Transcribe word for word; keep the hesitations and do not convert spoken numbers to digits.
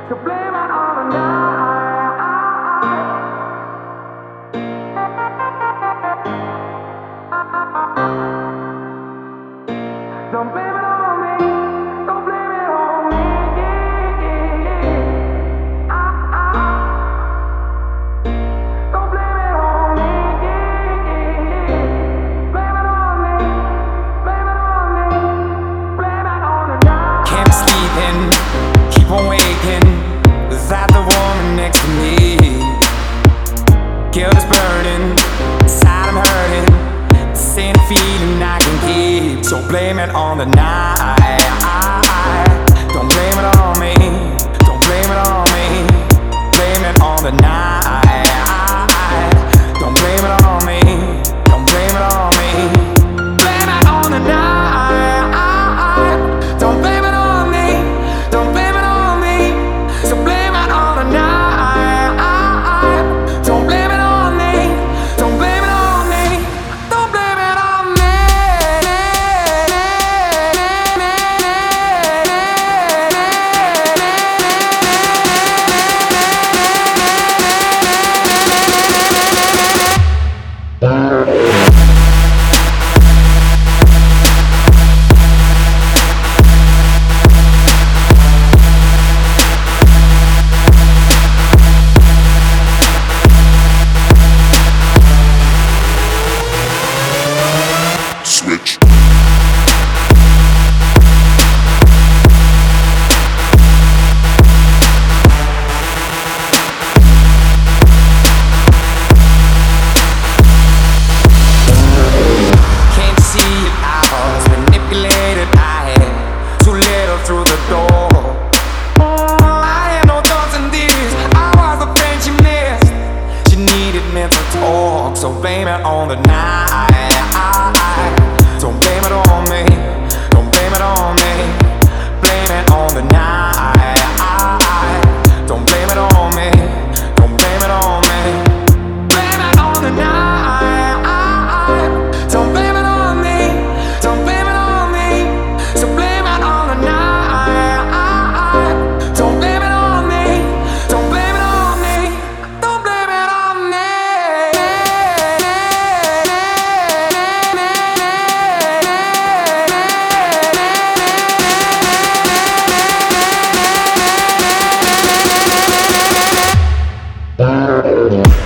So blame it on the night. Don't blame it on me. Don't blame it on me. Don't blame it on me. Blame it on me. Blame it on me. Blame it on the night. Can't be sleeping, keep on waking without the woman next to me. Guilt is burning, inside I'm hurting. This ain't a feeling I can keep. So blame it on the night. Don't blame it on me. Don't blame it on me. Blame it on the night. Don't blame it on me. Don't blame it on me. Blame it on the night. Don't blame it on me. Don't blame it on me. So blame it on the night. Don't blame it on me. Don't blame it on me. Don't blame it on me. Switch. Can't you see it? I was manipulated. I had too little through the door. I had no thoughts in this. I was the friend she missed. She needed mental talk, so blame it on the night. Don't blame it on me. Don't blame it on me. Blame it on the night. Don't blame it on me. Don't blame it on me. Blame it on the night. Don't blame it on me. Don't blame it on me. So blame it on the night. Don't blame it on me. Don't blame it on me. Don't blame it on me. Bye.